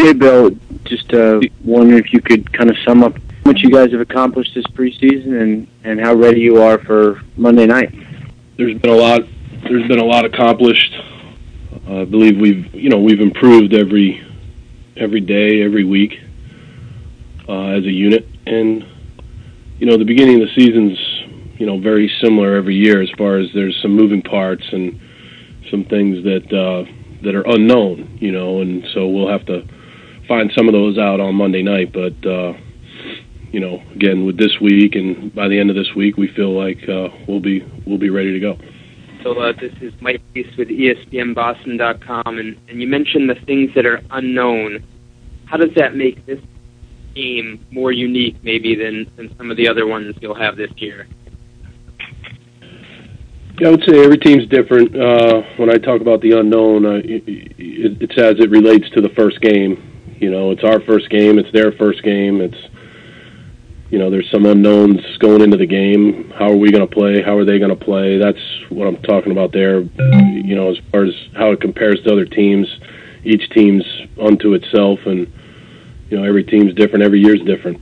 Hey, Bill, just wondering if you could kind of sum up what you guys have accomplished this preseason and how ready you are for Monday night. There's been a lot. There's been a lot accomplished. I believe we've improved every day, every week as a unit, and the beginning of the season's very similar every year as far as there's some moving parts and some things that are unknown, and so we'll have to find some of those out on Monday night. But again, with this week and by the end of this week, we feel like we'll be ready to go. So this is Mike Reese with ESPNBoston.com, and you mentioned the things that are unknown. How does that make this game more unique, maybe, than some of the other ones you'll have this year? Yeah, I would say every team's different. When I talk about the unknown, it's as it relates to the first game. It's our first game. It's their first game. It's there's some unknowns going into the game. How are we going to play? How are they going to play? That's what I'm talking about there. As far as how it compares to other teams, each team's unto itself, and every team's different. Every year's different.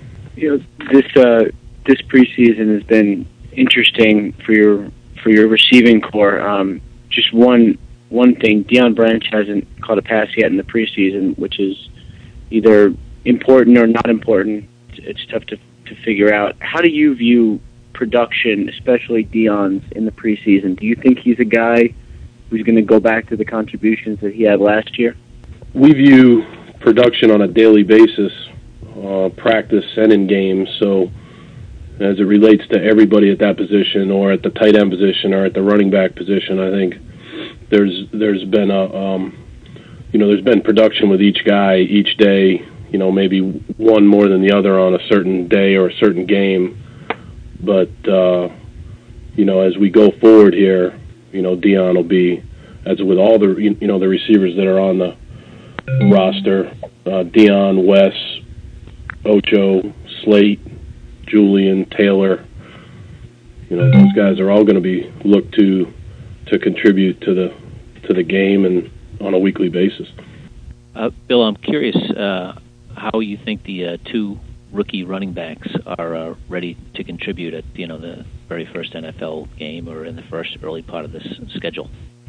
This preseason has been interesting for your receiving core. Just one thing, Deion Branch hasn't caught a pass yet in the preseason, which is either important or not important. It's tough to figure out. How do you view production, especially Deion's, in the preseason? Do you think he's a guy who's going to go back to the contributions that he had last year? We view production on a daily basis, practice and in games. So as it relates to everybody at that position or at the tight end position or at the running back position, I think there's been there's been production with each guy each day. Maybe one more than the other on a certain day or a certain game. But, as we go forward here, Deion will be, as with all the, the receivers that are on the roster, Deion, Wes, Ocho, Slate, Julian, Taylor, those guys are all going to be looked to contribute to the game and on a weekly basis. Bill, I'm curious how you think the two rookie running backs are ready to contribute at the very first NFL game or in the first early part of this schedule.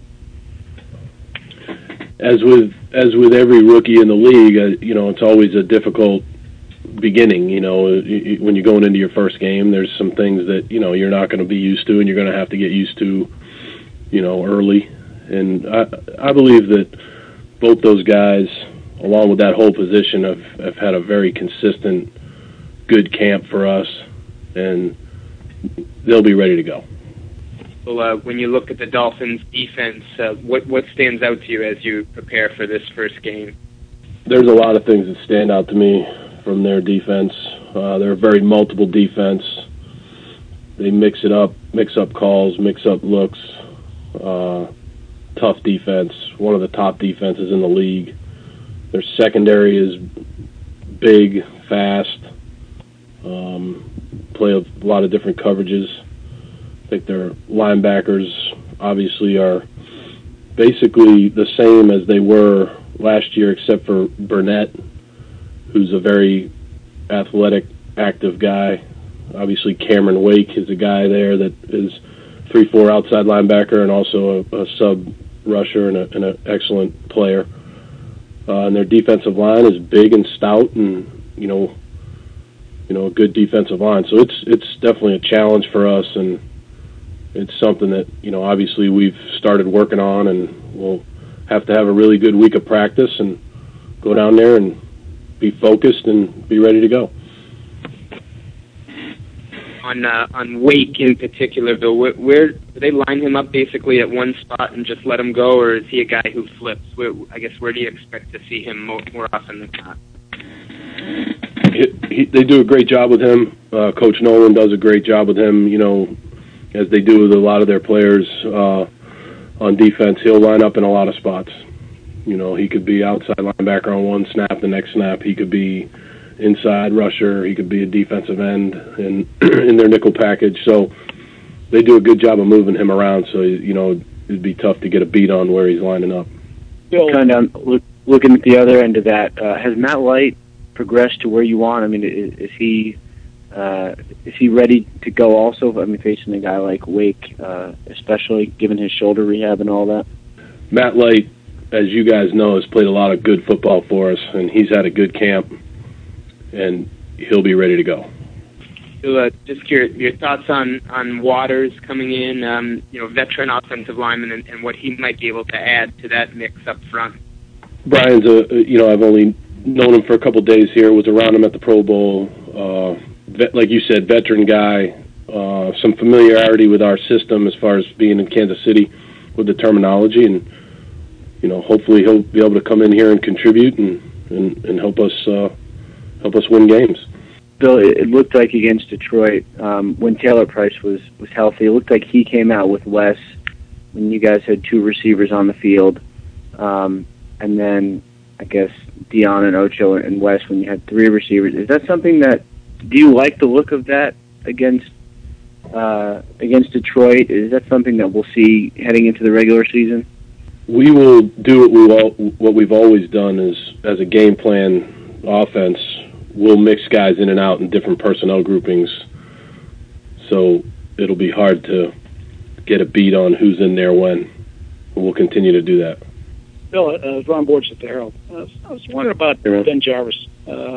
As with every rookie in the league, it's always a difficult beginning. When you're going into your first game, there's some things that you're not going to be used to, and you're going to have to get used to, early. And I believe that both those guys, along with that whole position, have had a very consistent, good camp for us, and they'll be ready to go. Well, when you look at the Dolphins' defense, what stands out to you as you prepare for this first game? There's a lot of things that stand out to me from their defense. They're a very multiple defense. They mix up calls, mix up looks. Tough defense, one of the top defenses in the league. Their secondary is big, fast, play a lot of different coverages. I think their linebackers obviously are basically the same as they were last year, except for Burnett, who's a very athletic, active guy. Obviously, Cameron Wake is a guy there that is 3-4 outside linebacker and also a sub rusher and an excellent player. And their defensive line is big and stout, and a good defensive line. So it's definitely a challenge for us, and it's something that obviously we've started working on, and we'll have to have a really good week of practice and go down there and be focused and be ready to go. On Wake in particular, Bill, where do they line him up basically at one spot and just let him go, or is he a guy who flips? Where do you expect to see him more often than not? They do a great job with him. Coach Nolan does a great job with him, as they do with a lot of their players on defense. He'll line up in a lot of spots. He could be outside linebacker on one snap, the next snap he could be inside rusher, he could be a defensive end in their nickel package. So they do a good job of moving him around, so it'd be tough to get a beat on where he's lining up. Bill, kind of looking at the other end of that, has Matt Light progressed to where you want? I mean, is he ready to go also? I mean, facing a guy like Wake, especially given his shoulder rehab and all that? Matt Light, as you guys know, has played a lot of good football for us, and he's had a good camp, and he'll be ready to go. So, just your thoughts on Waters coming in, veteran offensive lineman, and what he might be able to add to that mix up front. Brian's I've only known him for a couple of days here. Was around him at the Pro Bowl. Like you said, veteran guy. Some familiarity with our system as far as being in Kansas City with the terminology, and hopefully he'll be able to come in here and contribute and help us win games. Bill, it looked like against Detroit, when Taylor Price was healthy, it looked like he came out with Wes when you guys had two receivers on the field, and then I guess Dion and Ocho and Wes when you had three receivers. Is that something do you like the look of that against Detroit? Is that something that we'll see heading into the regular season? We will do what we've always done as a game plan offense. We'll mix guys in and out in different personnel groupings, so it'll be hard to get a beat on who's in there when. We'll continue to do that. Bill, Ron Borges at the Herald. I was wondering about Ben Jarvis.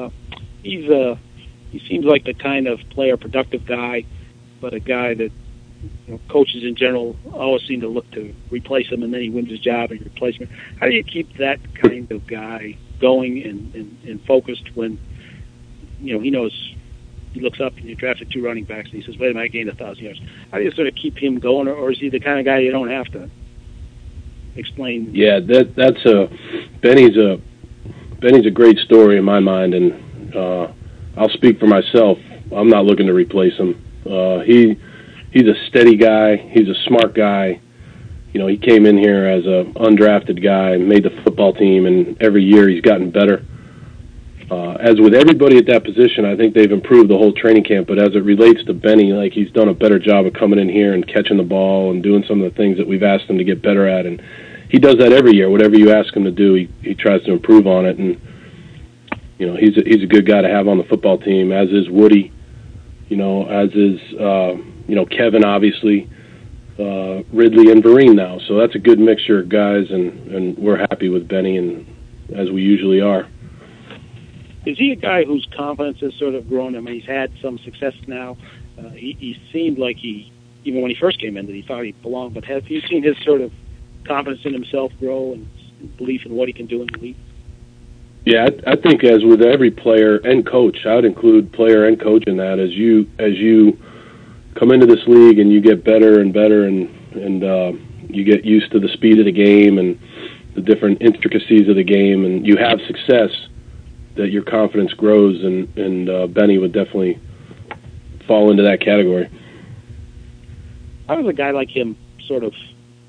He seems like the kind of player, productive guy, but a guy that coaches in general always seem to look to replace him, and then he wins his job and replacement. How do you keep that kind of guy going and focused when he knows he looks up and you drafted two running backs and he says, wait a minute, I gained 1,000 yards. How do you sort of keep him going, or is he the kind of guy you don't have to explain? Yeah, Benny's a great story in my mind, and I'll speak for myself. I'm not looking to replace him. He's a steady guy. He's a smart guy. He came in here as a undrafted guy, made the football team, and every year he's gotten better. As with everybody at that position, I think they've improved the whole training camp, but as it relates to Benny, he's done a better job of coming in here and catching the ball and doing some of the things that we've asked him to get better at, and he does that every year. Whatever you ask him to do, he tries to improve on it, and he's a good guy to have on the football team, as is Woody, as is Kevin, obviously, Ridley and Vereen now. So that's a good mixture of guys, and we're happy with Benny, and as we usually are. Is he a guy whose confidence has sort of grown? I mean, he's had some success now. He seemed like even when he first came in, that he thought he belonged. But have you seen his sort of confidence in himself grow and belief in what he can do in the league? Yeah, I think as with every player and coach, I would include player and coach in that. As you come into this league and you get better and better, and you get used to the speed of the game and the different intricacies of the game, and you have success, that your confidence grows, and Benny would definitely fall into that category. How does a guy like him sort of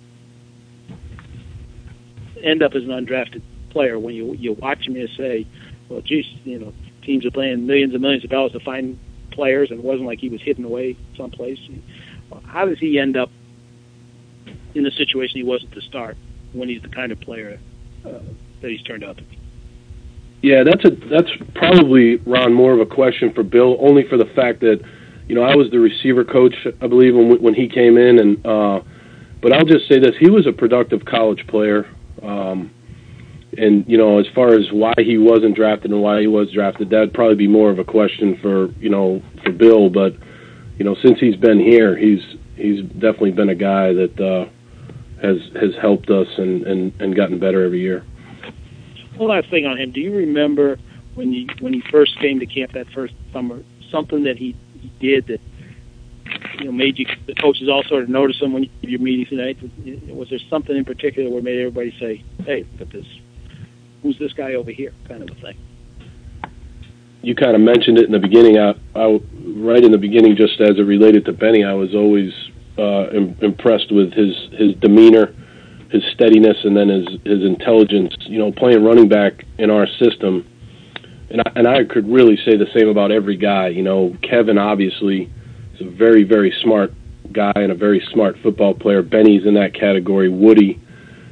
end up as an undrafted player when you watch him? You say, well, geez, teams are paying millions and millions of dollars to find players, and it wasn't like he was hidden away someplace. How does he end up in the situation he was at the start when he's the kind of player that he's turned out to be? Yeah, that's probably, Ron, more of a question for Bill, only for the fact that, I was the receiver coach, I believe, when he came in, and but I'll just say this: he was a productive college player, and as far as why he wasn't drafted and why he was drafted, that'd probably be more of a question for Bill. But since he's been here, he's definitely been a guy that has helped us and gotten better every year. One last thing on him. Do you remember when he first came to camp that first summer, something that he did that made the coaches all sort of notice him when you did your meetings tonight? Was there something in particular where made everybody say, hey, look at this, who's this guy over here, kind of a thing? You kind of mentioned it in the beginning. I right in the beginning, just as it related to Benny, I was always impressed with his demeanor, his steadiness, and then his intelligence. Playing running back in our system, and I could really say the same about every guy. Kevin obviously is a very, very smart guy and a very smart football player. Benny's in that category. Woody,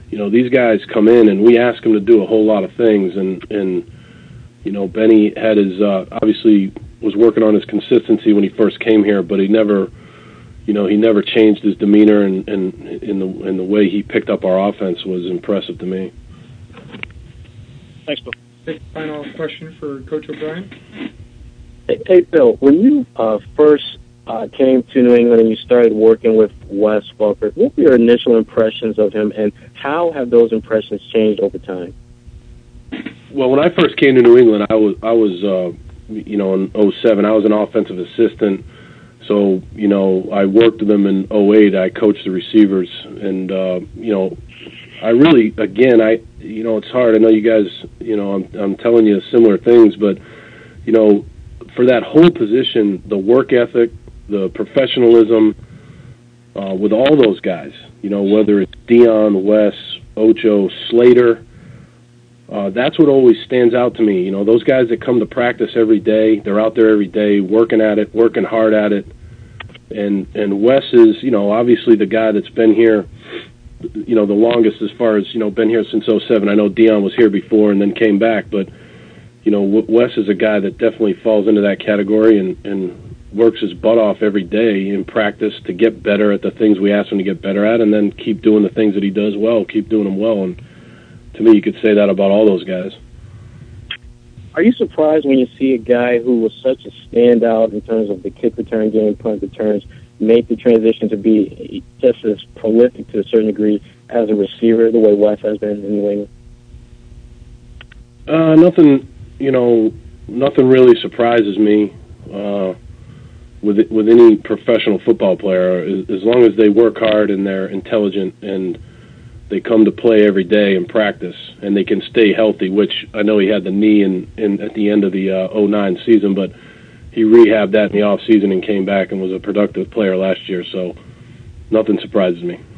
you know, these guys come in and we ask them to do a whole lot of things, and you know, Benny had his obviously was working on his consistency when he first came here, but he never changed his demeanor, and in the way he picked up our offense was impressive to me. Thanks, Bill. Final question for Coach O'Brien. Hey, Bill, when you first came to New England and you started working with Wes Welker, what were your initial impressions of him, and how have those impressions changed over time? Well, when I first came to New England, I was you know, in 2007, I was an offensive assistant. So, you know, I worked with them in 2008. I coached the receivers, and you know, I really, again, you know, it's hard. I know you guys, you know, I'm telling you similar things, but you know, for that whole position, the work ethic, the professionalism, with all those guys, you know, whether it's Dion, Wes, Ocho, Slater, that's what always stands out to me. You know, those guys that come to practice every day, they're out there every day working at it, working hard at it. And Wes is, you know, obviously the guy that's been here, you know, the longest as far as, you know, been here since 2007. I know Dion was here before and then came back, but, you know, Wes is a guy that definitely falls into that category and works his butt off every day in practice to get better at the things we ask him to get better at, and then keep doing the things that he does well, keep doing them well. And to me, you could say that about all those guys. Are you surprised when you see a guy who was such a standout in terms of the kick return game, punt returns, make the transition to be just as prolific to a certain degree as a receiver, the way Wes has been in New England? Nothing, you know, nothing really surprises me with any professional football player. As long as they work hard and they're intelligent and they come to play every day in practice, and they can stay healthy, which I know he had the knee in at the end of the 2009 season, but he rehabbed that in the off season and came back and was a productive player last year, so nothing surprises me.